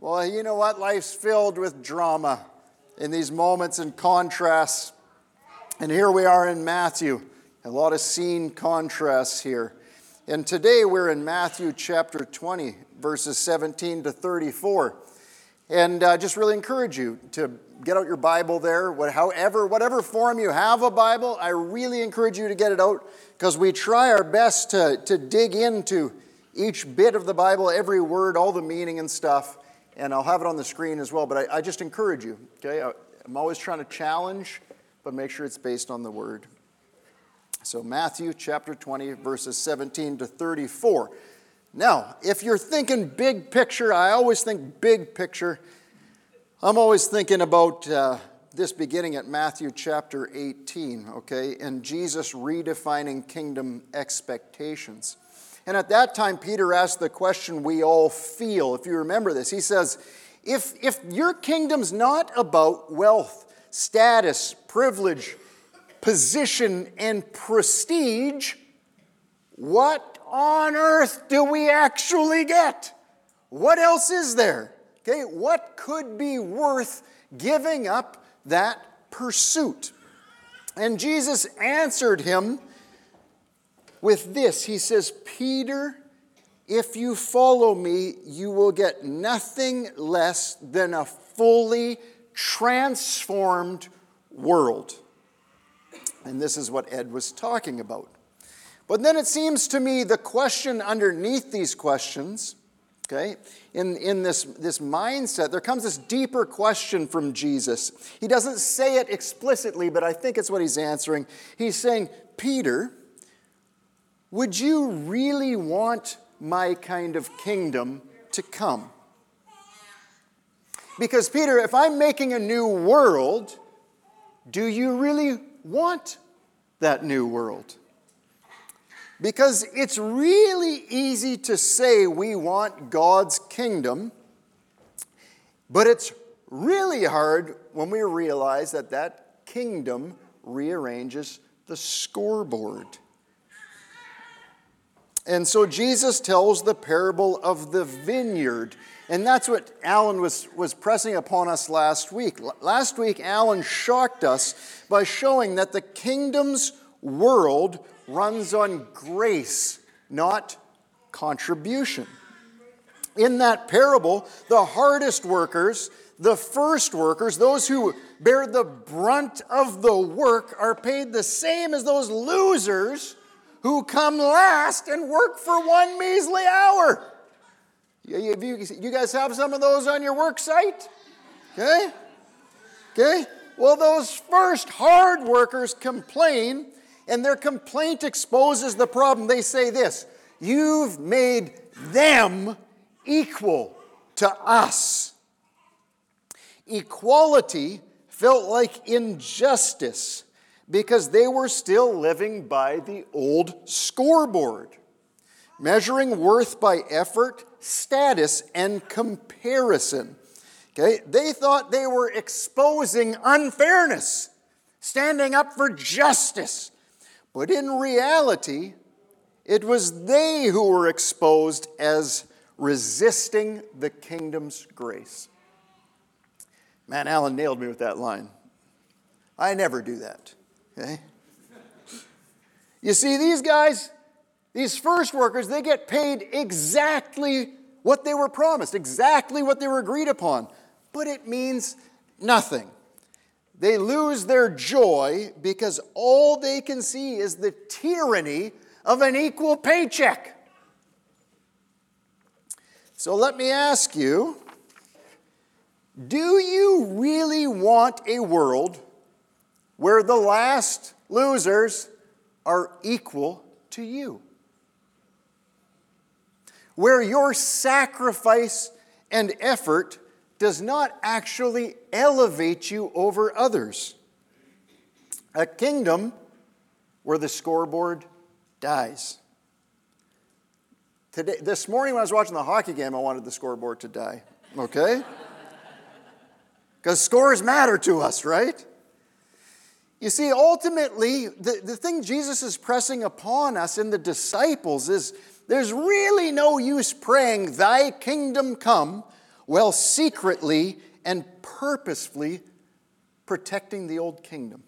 Well, you know what? Life's filled with drama in these moments and contrasts. And here we are in Matthew. A lot of scene contrasts here. And today we're in Matthew chapter 20, verses 17 to 34. And I just really encourage you to get out your Bible there. Whatever form you have a Bible, I really encourage you to get it out because we try our best to dig into each bit of the Bible, every word, all the meaning and stuff. And I'll have it on the screen as well, but I just encourage you, okay? I'm always trying to challenge, but make sure it's based on the Word. So Matthew chapter 20, verses 17 to 34. Now, if you're thinking big picture, I always think big picture. I'm always thinking about this beginning at Matthew chapter 18, okay? And Jesus redefining kingdom expectations. And at that time, Peter asked the question we all feel. If you remember this, he says, if your kingdom's not about wealth, status, privilege, position, and prestige, what on earth do we actually get? What else is there? Okay, what could be worth giving up that pursuit? And Jesus answered him with this. He says, Peter, if you follow me, you will get nothing less than a fully transformed world. And this is what Ed was talking about. But then it seems to me the question underneath these questions, okay, in this mindset, there comes this deeper question from Jesus. He doesn't say it explicitly, but I think it's what he's answering. He's saying, Peter, would you really want my kind of kingdom to come? Because, Peter, if I'm making a new world, do you really want that new world? Because it's really easy to say we want God's kingdom, but it's really hard when we realize that that kingdom rearranges the scoreboard. And so Jesus tells the parable of the vineyard. And that's what Alan was pressing upon us last week. Last week, Alan shocked us by showing that the kingdom's world runs on grace, not contribution. In that parable, the hardest workers, the first workers, those who bear the brunt of the work, are paid the same as those losers who come last and work for one measly hour. You guys have some of those on your work site? Okay? Well, those first hard workers complain, and their complaint exposes the problem. They say this, you've made them equal to us. Equality felt like injustice, because they were still living by the old scoreboard, measuring worth by effort, status, and comparison. Okay? They thought they were exposing unfairness, standing up for justice. But in reality, it was they who were exposed as resisting the kingdom's grace. Man, Alan nailed me with that line. I never do that. Okay? You see, these guys, these first workers, they get paid exactly what they were promised, exactly what they were agreed upon, but it means nothing. They lose their joy because all they can see is the tyranny of an equal paycheck. So let me ask you, do you really want a world where the last losers are equal to you? Where your sacrifice and effort does not actually elevate you over others? A kingdom where the scoreboard dies. This morning when I was watching the hockey game, I wanted the scoreboard to die. Okay? Because scores matter to us, right? You see, ultimately, the thing Jesus is pressing upon us and the disciples is there's really no use praying, thy kingdom come, while secretly and purposefully protecting the old kingdom.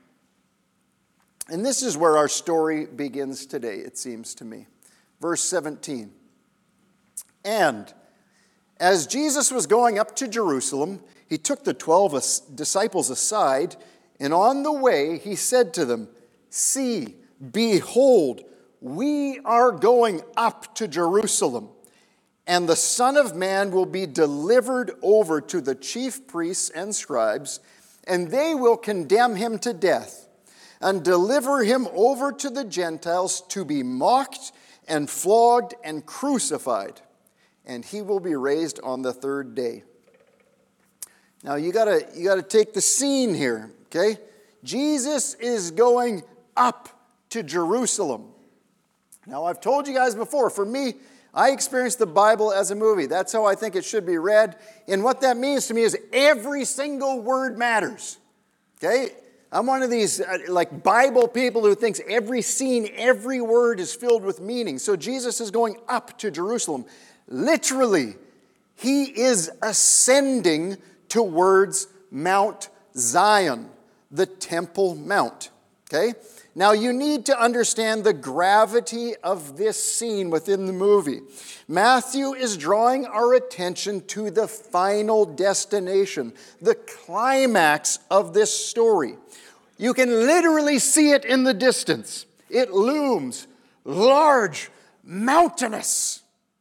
And this is where our story begins today, it seems to me. Verse 17. And as Jesus was going up to Jerusalem, he took the 12 disciples aside, and on the way he said to them, "See, behold, we are going up to Jerusalem, and the Son of Man will be delivered over to the chief priests and scribes, and they will condemn him to death, and deliver him over to the Gentiles to be mocked and flogged and crucified, and he will be raised on the third day." Now you gotta take the scene here, okay? Jesus is going up to Jerusalem. Now I've told you guys before, for me, I experience the Bible as a movie. That's how I think it should be read. And what that means to me is every single word matters, okay? I'm one of these like Bible people who thinks every scene, every word is filled with meaning. So Jesus is going up to Jerusalem. Literally, he is ascending towards Mount Zion, the Temple Mount. Okay? Now you need to understand the gravity of this scene within the movie. Matthew is drawing our attention to the final destination, the climax of this story. You can literally see it in the distance. It looms large, mountainous.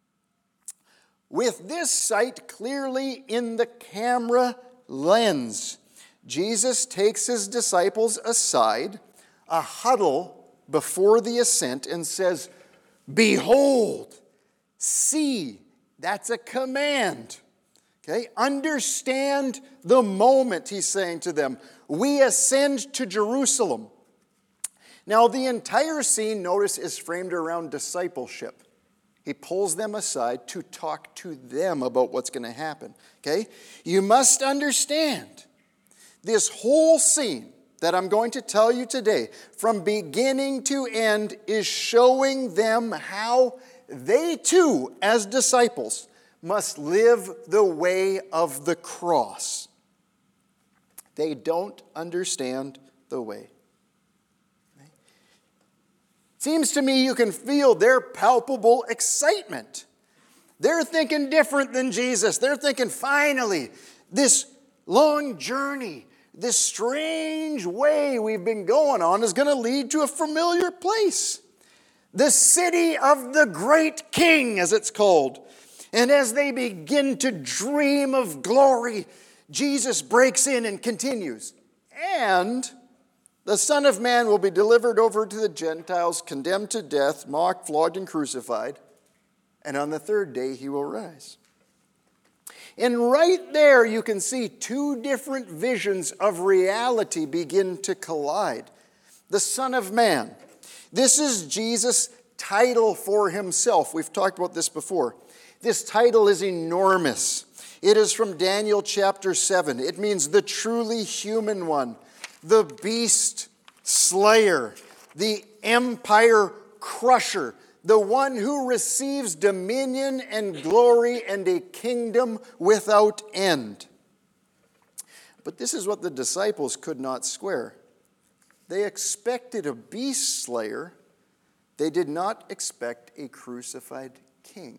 With this sight clearly in the camera lens, Jesus takes his disciples aside, a huddle before the ascent, and says, "Behold, see." That's a command. Okay? Understand the moment, he's saying to them. We ascend to Jerusalem. Now, the entire scene, notice, is framed around discipleship. He pulls them aside to talk to them about what's going to happen. Okay? You must understand, this whole scene that I'm going to tell you today, from beginning to end, is showing them how they too, as disciples, must live the way of the cross. They don't understand the way. Seems to me you can feel their palpable excitement. They're thinking different than Jesus. They're thinking, finally, this long journey, this strange way we've been going on is going to lead to a familiar place. The city of the great king, as it's called. And as they begin to dream of glory, Jesus breaks in and continues. And the Son of Man will be delivered over to the Gentiles, condemned to death, mocked, flogged, and crucified. And on the third day he will rise. And right there you can see two different visions of reality begin to collide. The Son of Man. This is Jesus' title for himself. We've talked about this before. This title is enormous. It is from Daniel chapter 7. It means the truly human one, the beast slayer, the empire crusher, the one who receives dominion and glory and a kingdom without end. But this is what the disciples could not square. They expected a beast slayer. They did not expect a crucified king.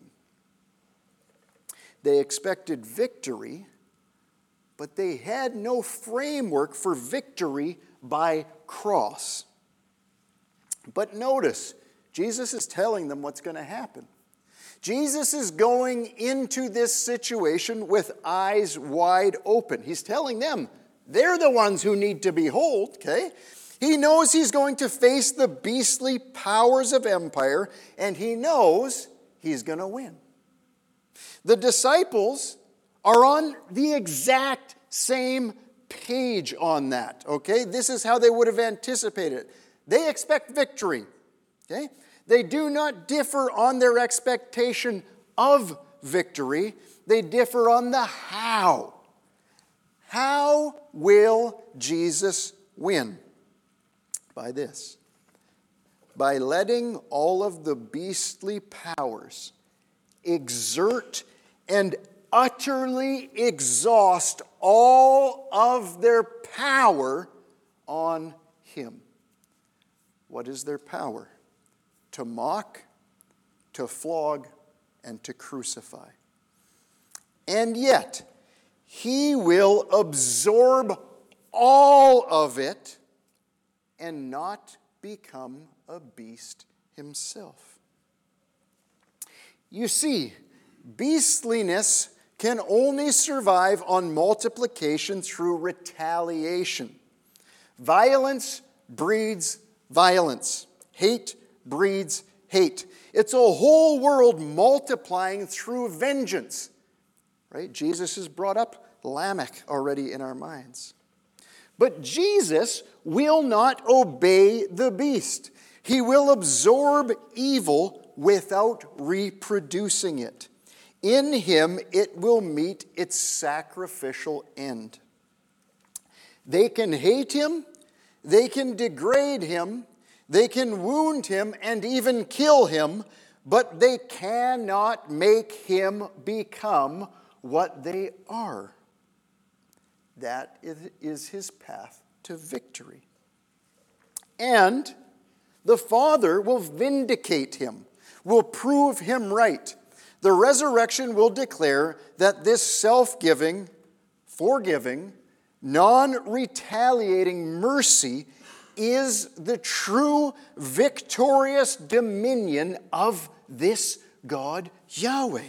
They expected victory, but they had no framework for victory by cross. But notice, Jesus is telling them what's going to happen. Jesus is going into this situation with eyes wide open. He's telling them they're the ones who need to behold, okay? He knows he's going to face the beastly powers of empire, and he knows he's going to win. The disciples are on the exact same page on that, okay? This is how they would have anticipated it. They expect victory, okay? They do not differ on their expectation of victory. They differ on the how. How will Jesus win? By this. By letting all of the beastly powers exert and utterly exhaust all of their power on him. What is their power? To mock, to flog, and to crucify. And yet, he will absorb all of it and not become a beast himself. You see, beastliness can only survive on multiplication through retaliation. Violence breeds violence. Hate breeds hate. It's a whole world multiplying through vengeance. Right? Jesus has brought up Lamech already in our minds. But Jesus will not obey the beast. He will absorb evil without reproducing it. In him, it will meet its sacrificial end. They can hate him, they can degrade him, they can wound him and even kill him, but they cannot make him become what they are. That is his path to victory. And the Father will vindicate him, will prove him right. The resurrection will declare that this self-giving, forgiving, non-retaliating mercy is the true victorious dominion of this God Yahweh.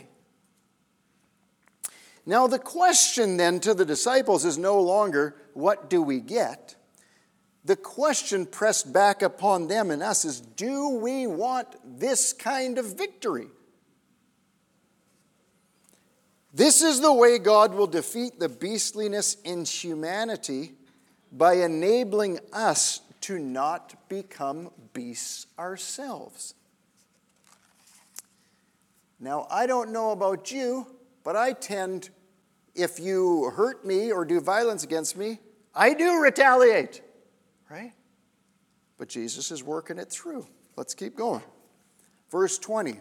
Now the question then to the disciples is no longer, what do we get? The question pressed back upon them and us is, do we want this kind of victory? This is the way God will defeat the beastliness in humanity by enabling us to not become beasts ourselves. Now, I don't know about you, but I tend, if you hurt me or do violence against me, I do retaliate, right? But Jesus is working it through. Let's keep going. Verse 20.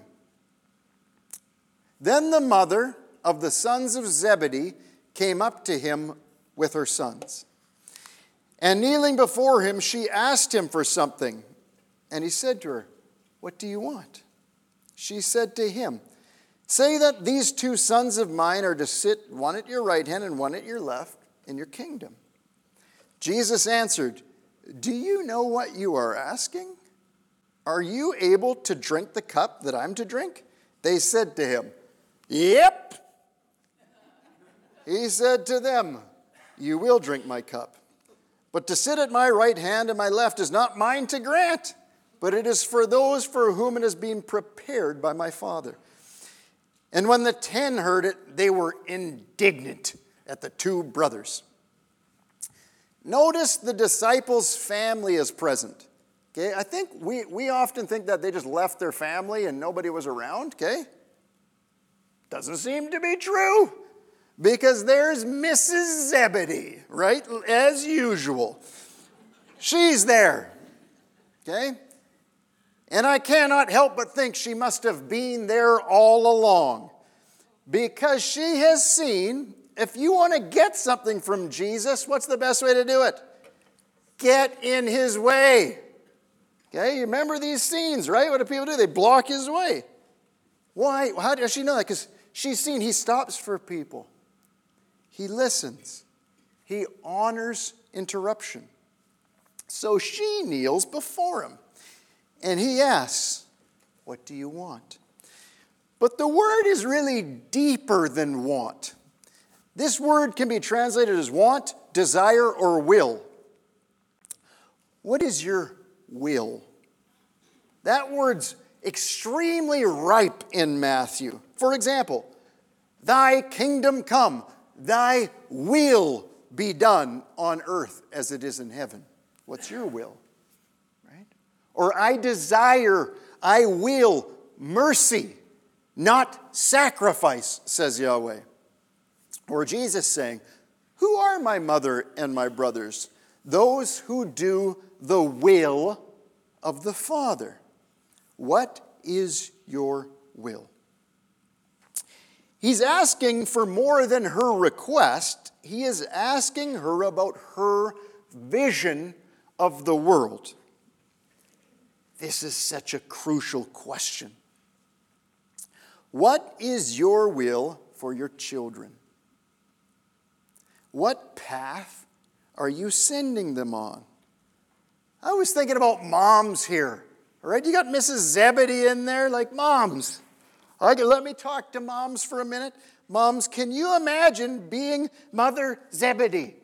Then the mother of the sons of Zebedee came up to him with her sons. And kneeling before him, she asked him for something. And he said to her, "What do you want?" She said to him, "Say that these two sons of mine are to sit, one at your right hand and one at your left, in your kingdom." Jesus answered, "Do you know what you are asking? Are you able to drink the cup that I'm to drink?" They said to him, "Yep." He said to them, "You will drink my cup. But to sit at my right hand and my left is not mine to grant, but it is for those for whom it has been prepared by my Father." And when the 10 heard it, they were indignant at the two brothers. Notice the disciples' family is present. Okay, I think we often think that they just left their family and nobody was around. Okay, doesn't seem to be true. Because there's Mrs. Zebedee, right? As usual. She's there. Okay? And I cannot help but think she must have been there all along. Because she has seen, if you want to get something from Jesus, what's the best way to do it? Get in his way. Okay? You remember these scenes, right? What do people do? They block his way. Why? How does she know that? Because she's seen he stops for people. He listens. He honors interruption. So she kneels before him. And he asks, "What do you want?" But the word is really deeper than want. This word can be translated as want, desire, or will. What is your will? That word's extremely ripe in Matthew. For example, "Thy kingdom come. Thy will be done on earth as it is in heaven." What's your will? Right? Or I will mercy, not sacrifice, says Yahweh. Or Jesus saying, "Who are my mother and my brothers? Those who do the will of the Father." What is your will? He's asking for more than her request. He is asking her about her vision of the world. This is such a crucial question. What is your will for your children? What path are you sending them on? I was thinking about moms here. All right, you got Mrs. Zebedee in there, like moms. Let me talk to moms for a minute. Moms, can you imagine being Mother Zebedee?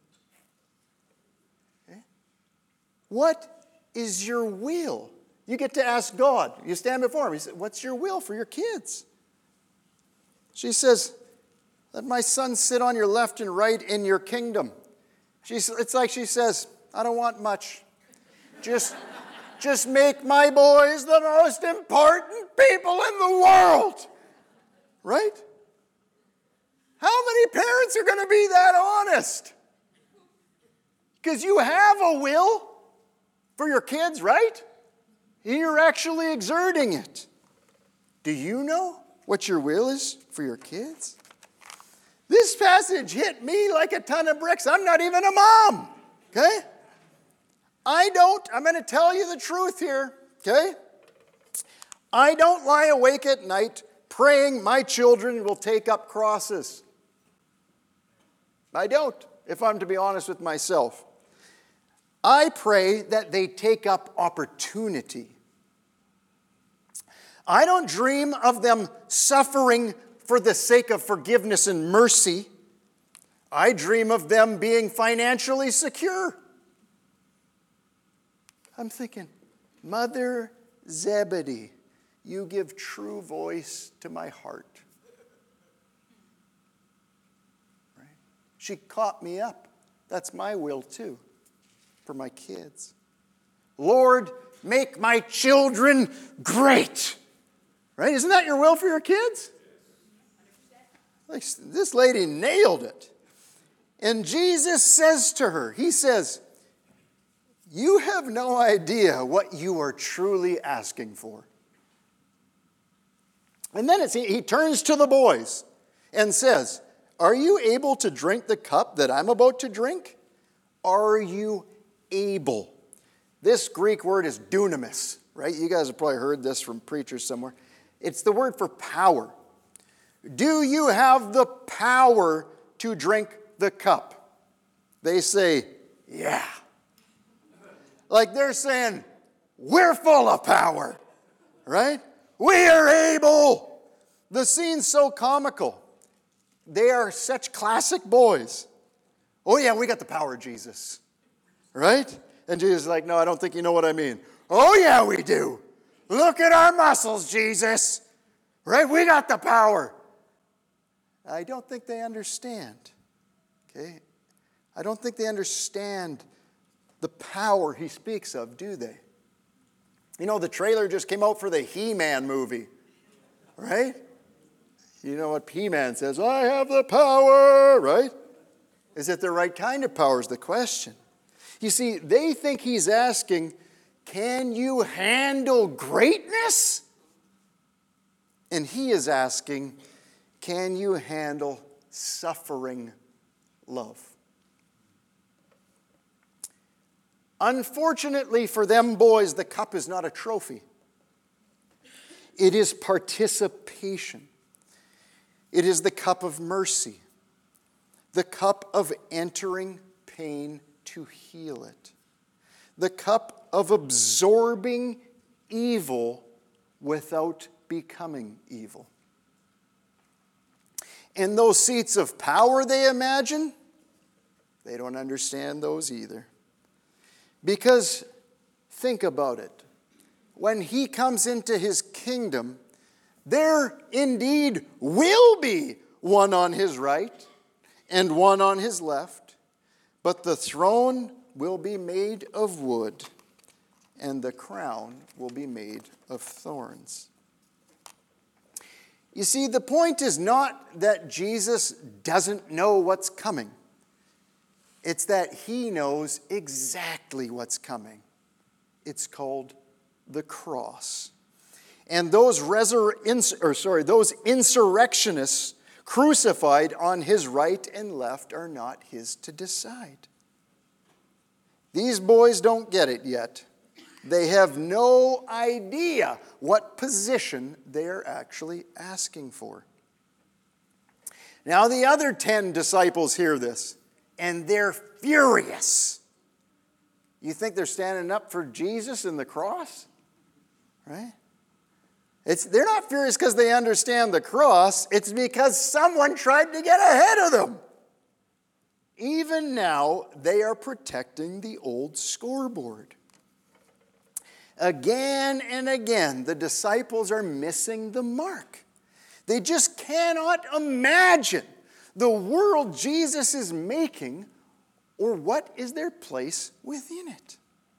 Okay. What is your will? You get to ask God. You stand before him. He said, what's your will for your kids? She says, let my son sit on your left and right in your kingdom. It's like she says, I don't want much. Just make my boys the most important people in the world. Right? How many parents are going to be that honest? Because you have a will for your kids, right? You're actually exerting it. Do you know what your will is for your kids? This passage hit me like a ton of bricks. I'm not even a mom, okay? I'm going to tell you the truth here, okay? I don't lie awake at night praying my children will take up crosses. I don't, if I'm to be honest with myself. I pray that they take up opportunity. I don't dream of them suffering for the sake of forgiveness and mercy. I dream of them being financially secure. I'm thinking, Mother Zebedee, you give true voice to my heart. Right? She caught me up. That's my will too, for my kids. Lord, make my children great. Right? Isn't that your will for your kids? Like, this lady nailed it. And Jesus says to her, he says, you have no idea what you are truly asking for. And then he turns to the boys and says, are you able to drink the cup that I'm about to drink? Are you able? This Greek word is dunamis, right? You guys have probably heard this from preachers somewhere. It's the word for power. Do you have the power to drink the cup? They say, yeah. Like they're saying, we're full of power, right? We are able. The scene's so comical. They are such classic boys. Oh yeah, we got the power of Jesus, right? And Jesus is like, no, I don't think you know what I mean. Oh yeah, we do. Look at our muscles, Jesus, right? We got the power. I don't think they understand, okay? I don't think they understand the power he speaks of, do they? You know, the trailer just came out for the He-Man movie, right? You know what He-Man says, I have the power, right? Is it the right kind of power is the question. You see, they think he's asking, can you handle greatness? And he is asking, can you handle suffering love? Unfortunately for them boys, the cup is not a trophy. It is participation. It is the cup of mercy, the cup of entering pain to heal it, the cup of absorbing evil without becoming evil. And those seats of power they imagine, they don't understand those either. Because think about it. When he comes into his kingdom, there indeed will be one on his right and one on his left, but the throne will be made of wood and the crown will be made of thorns. You see, the point is not that Jesus doesn't know what's coming. It's that he knows exactly what's coming. It's called the cross. and those insurrectionists crucified on his right and left are not his to decide. These boys don't get it yet. They have no idea what position they're actually asking for. Now the other 10 disciples hear this, and they're furious. You think they're standing up for Jesus and the cross? Right? They're not furious because they understand the cross. It's because someone tried to get ahead of them. Even now, they are protecting the old scoreboard. Again and again, the disciples are missing the mark. They just cannot imagine the world Jesus is making or what is their place within it.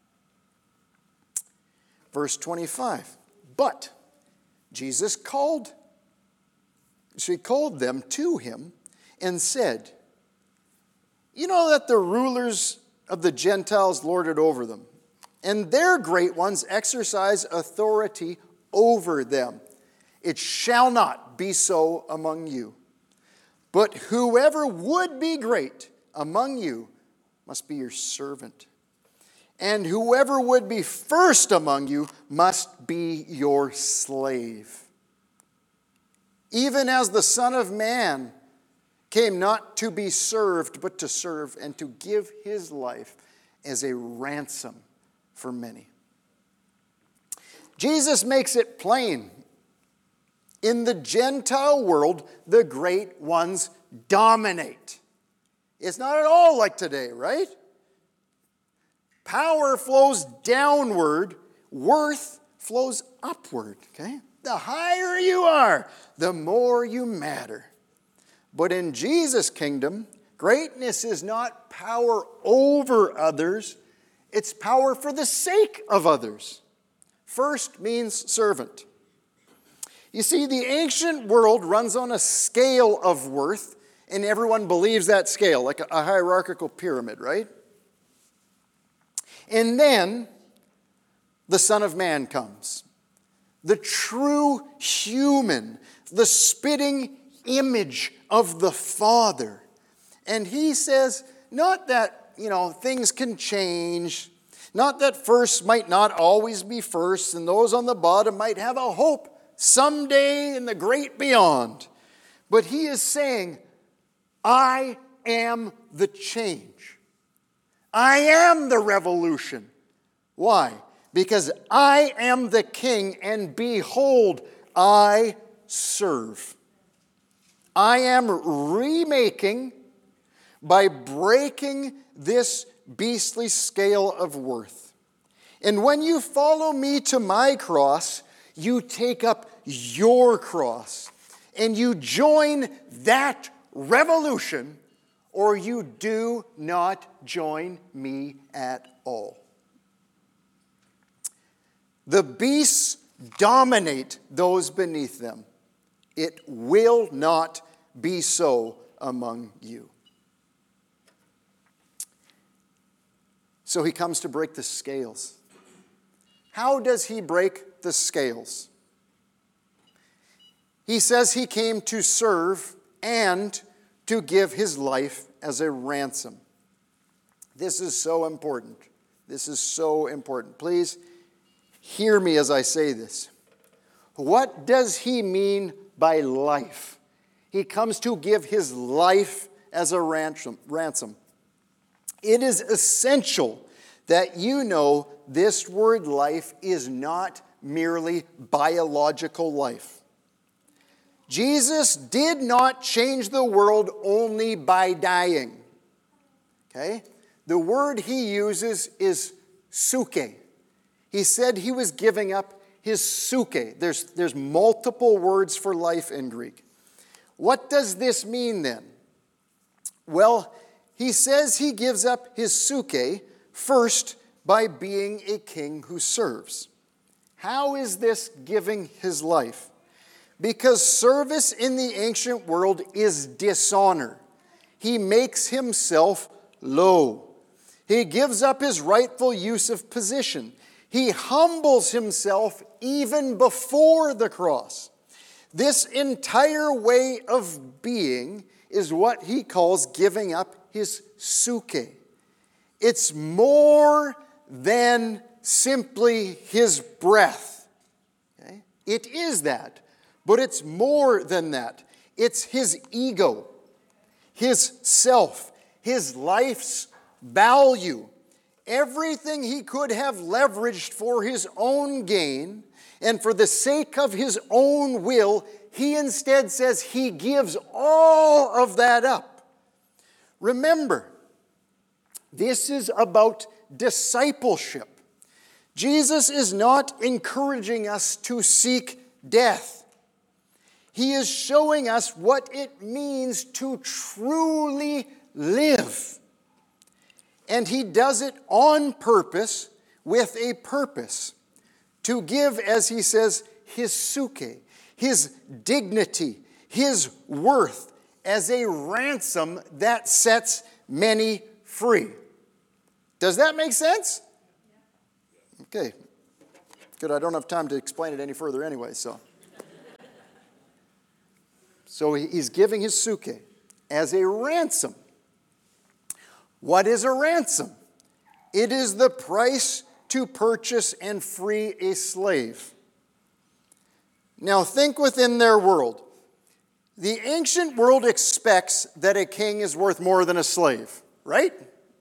Verse 25, but Jesus called them to him and said, you know that the rulers of the Gentiles lord it over them, and their great ones exercise authority over them. It shall not be so among you. But whoever would be great among you must be your servant. And whoever would be first among you must be your slave. Even as the Son of Man came not to be served, but to serve and to give his life as a ransom for many. Jesus makes it plain. In the Gentile world, the great ones dominate. It's not at all like today, right? Power flows downward, worth flows upward, okay? The higher you are, the more you matter. But in Jesus' kingdom, greatness is not power over others, it's power for the sake of others. First means servant. You see, the ancient world runs on a scale of worth, and everyone believes that scale, like a hierarchical pyramid, right? And then the Son of Man comes, the true human, the spitting image of the Father. And he says, not that, things can change, not that first might not always be first, and those on the bottom might have a hope someday in the great beyond. But he is saying, I am the change. I am the revolution. Why? Because I am the king, and behold, I serve. I am remaking by breaking this beastly scale of worth. And when you follow me to my cross, you take up your cross and you join that revolution, or you do not join me at all. The beasts dominate those beneath them. It will not be so among you. So he comes to break the scales. How does he break the scales? He says he came to serve and to give his life as a ransom. This is so important. This is so important. Please hear me as I say this. What does he mean by life? He comes to give his life as a ransom. It is essential that you know this word life is not merely biological life. Jesus did not change the world only by dying. Okay? The word he uses is psuche. He said he was giving up his psuche. There's multiple words for life in Greek. What does this mean then? Well, he says he gives up his psuche first by being a king who serves. How is this giving his life? Because service in the ancient world is dishonor. He makes himself low. He gives up his rightful use of position. He humbles himself even before the cross. This entire way of being is what he calls giving up his psuche. It's more than simply his breath. Okay? It is that, but it's more than that. It's his ego, his self, his life's value. Everything he could have leveraged for his own gain and for the sake of his own will, he instead says he gives all of that up. Remember, this is about discipleship. Jesus is not encouraging us to seek death. He is showing us what it means to truly live. And he does it on purpose, with a purpose, to give, as he says, his psuche, his dignity, his worth, as a ransom that sets many free. Does that make sense? Okay. Good, I don't have time to explain it any further anyway, so. So he's giving his psuche as a ransom. What is a ransom? It is the price to purchase and free a slave. Now think within their world. The ancient world expects that a king is worth more than a slave, right?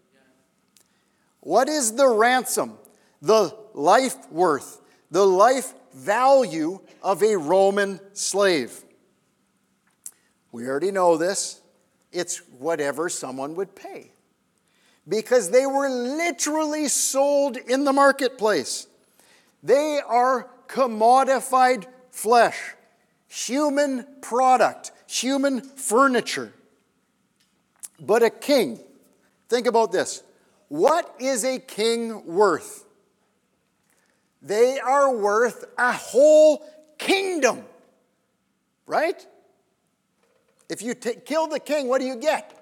What is the ransom? The life worth, the life value of a Roman slave. We already know this. It's whatever someone would pay. Because they were literally sold in the marketplace. They are commodified flesh, human product, human furniture. But a king, think about this. What is a king worth? They are worth a whole kingdom, right? If you kill the king, what do you get?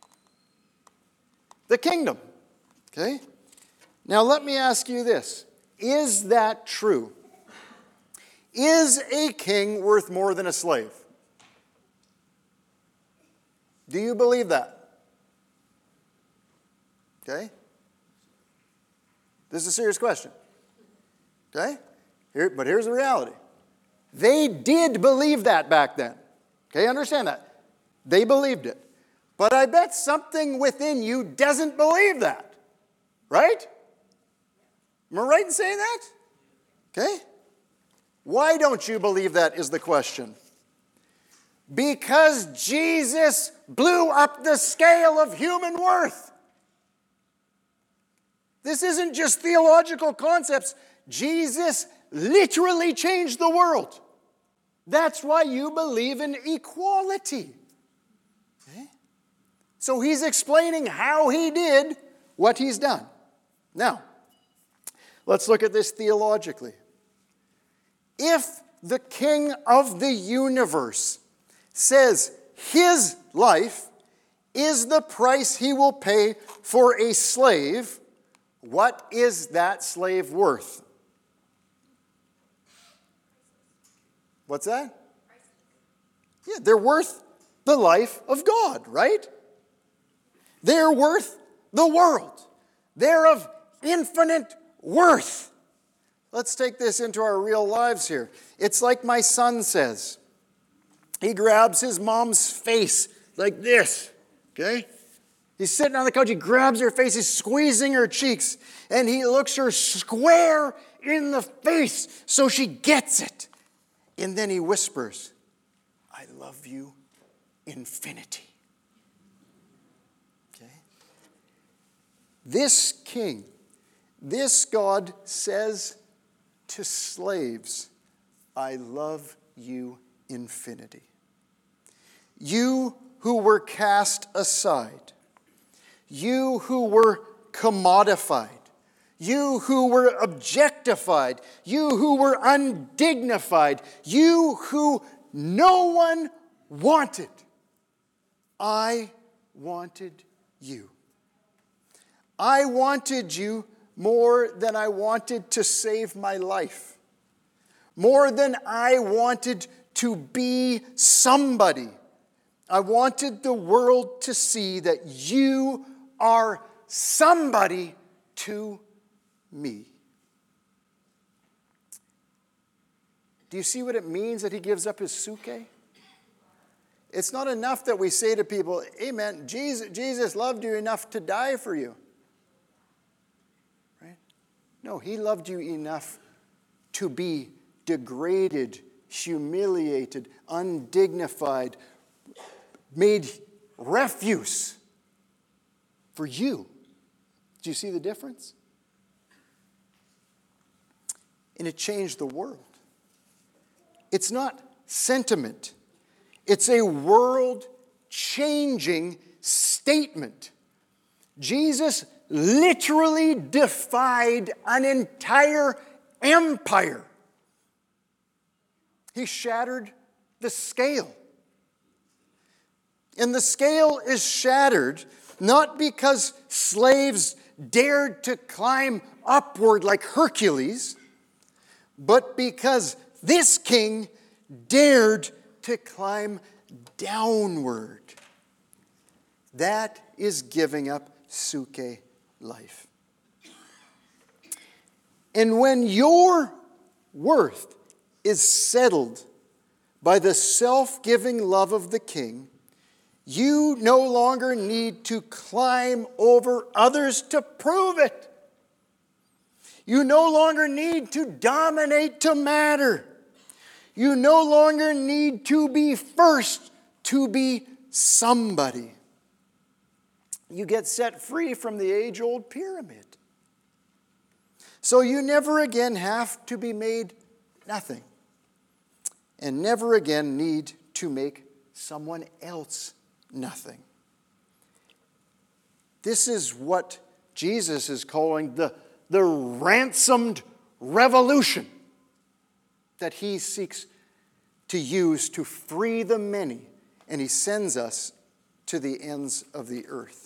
The kingdom. Okay? Now let me ask you this. Is that true? Is a king worth more than a slave? Do you believe that? Okay? This is a serious question. Okay? But here's the reality. They did believe that back then. Okay, understand that. They believed it. But I bet something within you doesn't believe that. Right? Am I right in saying that? Okay? Why don't you believe that is the question. Because Jesus blew up the scale of human worth. This isn't just theological concepts. Jesus literally changed the world. That's why you believe in equality. Okay? So he's explaining how he did what he's done. Now, let's look at this theologically. If the King of the universe says his life is the price he will pay for a slave, what is that slave worth? What's that? Yeah, they're worth the life of God, right? They're worth the world. They're of infinite worth. Let's take this into our real lives here. It's like my son says. He grabs his mom's face like this, okay? He's sitting on the couch, he grabs her face, he's squeezing her cheeks, and he looks her square in the face so she gets it. And then he whispers, I love you, infinity. Okay? This king, this God says to slaves, I love you, infinity. You who were cast aside, you who were commodified, you who were objectified, you who were undignified, you who no one wanted. I wanted you. I wanted you more than I wanted to save my life, more than I wanted to be somebody. I wanted the world to see that you are somebody to me. Do you see what it means that he gives up his suke? It's not enough that we say to people, amen, Jesus loved you enough to die for you. Right? No, he loved you enough to be degraded, humiliated, undignified, made refuse for you. Do you see the difference? And it changed the world. It's not sentiment. It's a world-changing statement. Jesus literally defied an entire empire. He shattered the scale. And the scale is shattered not because slaves dared to climb upward like Hercules, but because this king dared to climb downward. That is giving up suke life. And when your worth is settled by the self-giving love of the king, you no longer need to climb over others to prove it. You no longer need to dominate to matter. You no longer need to be first to be somebody. You get set free from the age-old pyramid. So you never again have to be made nothing, and never again need to make someone else nothing. This is what Jesus is calling the ransomed revolution that he seeks to use to free the many, and he sends us to the ends of the earth.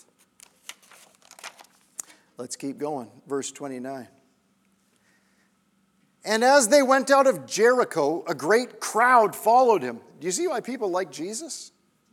Let's keep going. Verse 29. And as they went out of Jericho, a great crowd followed him. Do you see why people like Jesus?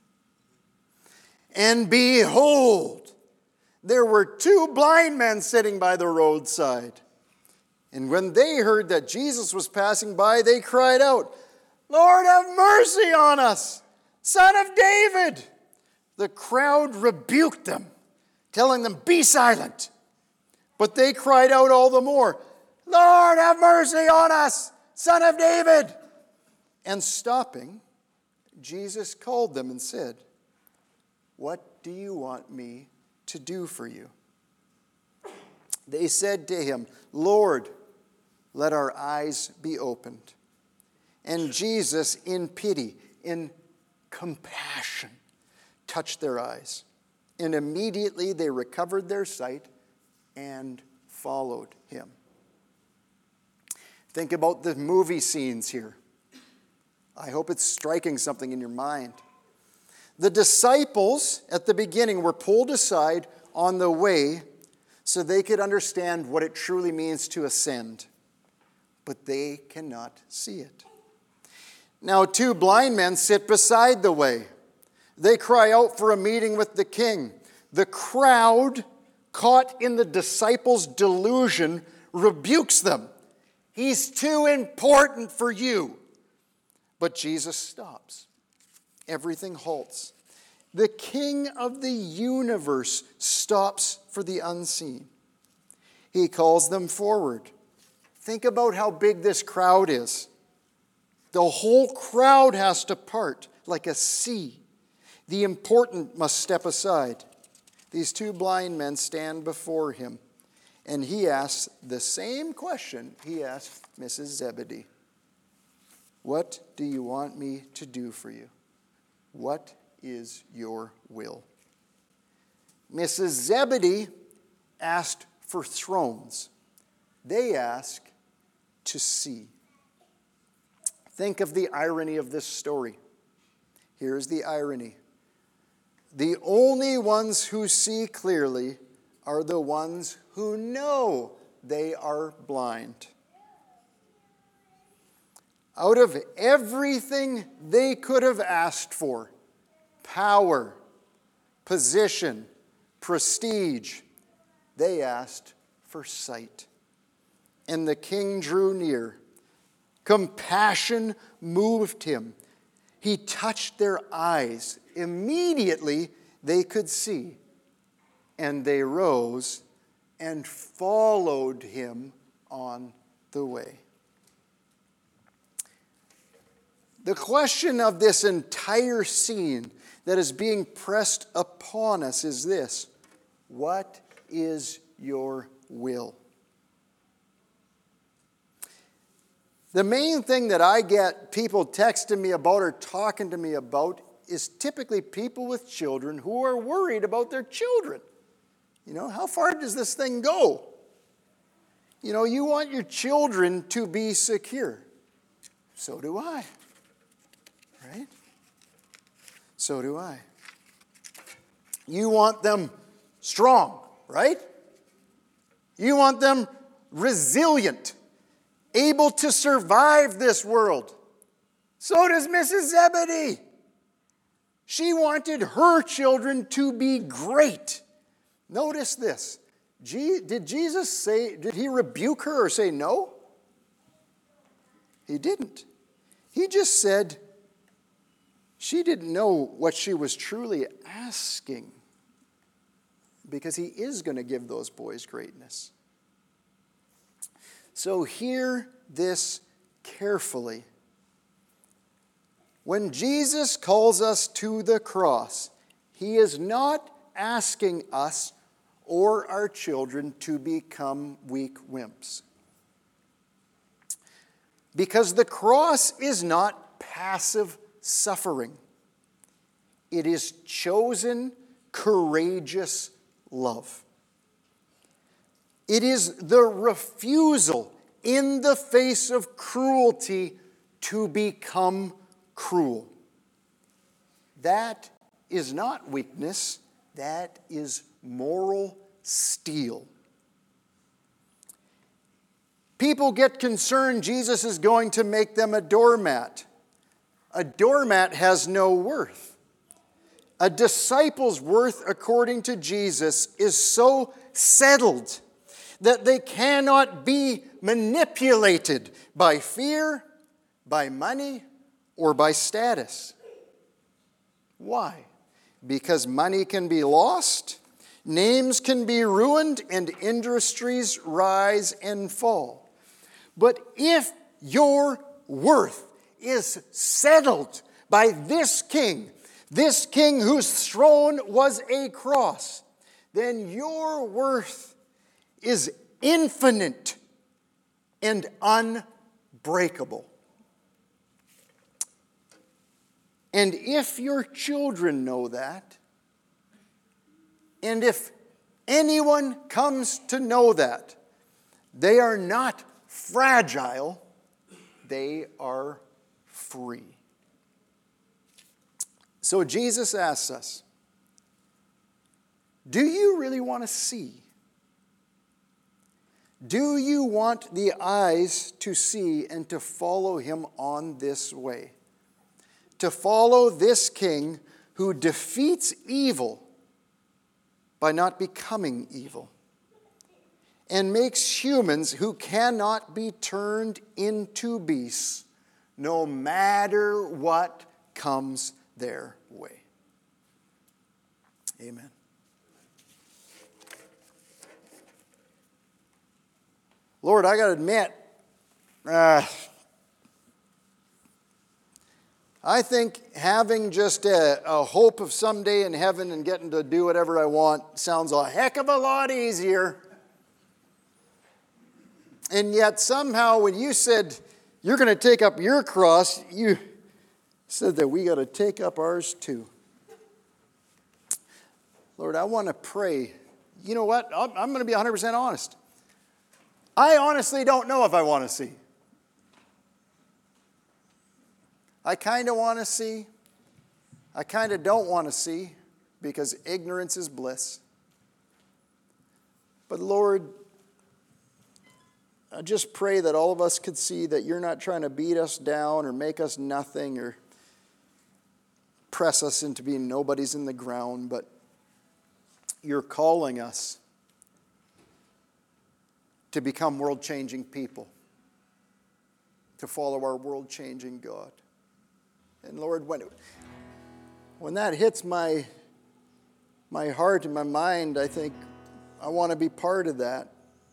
And behold, there were 2 blind men sitting by the roadside. And when they heard that Jesus was passing by, they cried out, Lord, have mercy on us, Son of David. The crowd rebuked them, telling them, be silent. But they cried out all the more, Lord, have mercy on us, Son of David. And stopping, Jesus called them and said, what do you want me to do for you? They said to him, Lord, let our eyes be opened. And Jesus, in pity, in compassion, touched their eyes. And immediately they recovered their sight and followed him. Think about the movie scenes here. I hope it's striking something in your mind. The disciples at the beginning were pulled aside on the way so they could understand what it truly means to ascend. But they cannot see it. Now 2 blind men sit beside the way. They cry out for a meeting with the king. The crowd, caught in the disciples' delusion, rebukes them. He's too important for you. But Jesus stops. Everything halts. The King of the universe stops for the unseen. He calls them forward. Think about how big this crowd is. The whole crowd has to part like a sea. The important must step aside. These 2 blind men stand before him, and he asks the same question he asked Mrs. Zebedee. What do you want me to do for you? What is your will? Mrs. Zebedee asked for thrones. They ask to see. Think of the irony of this story. Here's the irony. The only ones who see clearly are the ones who know they are blind. Out of everything they could have asked for, power, position, prestige, they asked for sight. And the king drew near. Compassion moved him. He touched their eyes. Immediately they could see. And they rose and followed him on the way. The question of this entire scene that is being pressed upon us is this: what is your will? The main thing that I get people texting me about or talking to me about is typically people with children who are worried about their children. How far does this thing go? You want your children to be secure. So do I. Right? So do I. You want them strong, right? You want them resilient, able to survive this world. So does Mrs. Zebedee. She wanted her children to be great. Notice this. Did he rebuke her or say no? He didn't. He just said she didn't know what she was truly asking, because he is going to give those boys greatness. So hear this carefully. When Jesus calls us to the cross, he is not asking us or our children to become weak wimps. Because the cross is not passive suffering. It is chosen, courageous love. It is the refusal in the face of cruelty to become cruel. That is not weakness. That is moral steel. People get concerned Jesus is going to make them a doormat. A doormat has no worth. A disciple's worth, according to Jesus, is so settled that they cannot be manipulated by fear, by money, or by status. Why? Because money can be lost, names can be ruined, and industries rise and fall. But if your worth is settled by this king whose throne was a cross, then your worth is infinite and unbreakable. And if your children know that, and if anyone comes to know that, they are not fragile, they are free. So Jesus asks us, do you really want to see? Do you want the eyes to see and to follow him on this way? To follow this king who defeats evil by not becoming evil, and makes humans who cannot be turned into beasts, no matter what comes their way. Amen. Lord, I got to admit, I think having just a hope of someday in heaven and getting to do whatever I want sounds a heck of a lot easier. And yet somehow when you said you're going to take up your cross, you said that we got to take up ours too. Lord, I want to pray. You know what? I'm going to be 100% honest. I honestly don't know if I want to see. I kind of want to see. I kind of don't want to see, because ignorance is bliss. But Lord, I just pray that all of us could see that you're not trying to beat us down or make us nothing or press us into being nobodies in the ground, but you're calling us to become world-changing people, to follow our world-changing God. And Lord, when that hits my heart and my mind, I think I want to be part of that.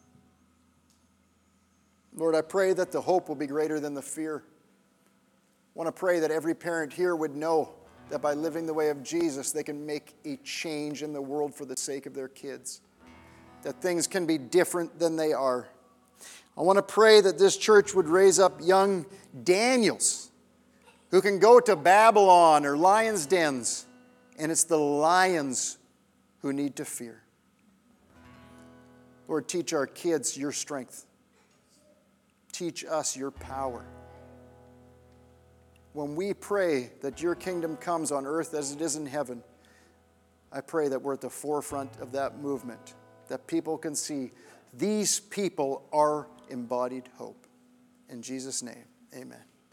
Lord, I pray that the hope will be greater than the fear. I want to pray that every parent here would know that by living the way of Jesus, they can make a change in the world for the sake of their kids. That things can be different than they are. I want to pray that this church would raise up young Daniels who can go to Babylon or lions' dens, and it's the lions who need to fear. Lord, teach our kids your strength. Teach us your power. When we pray that your kingdom comes on earth as it is in heaven, I pray that we're at the forefront of that movement, that people can see these people are embodied hope. In Jesus' name, amen.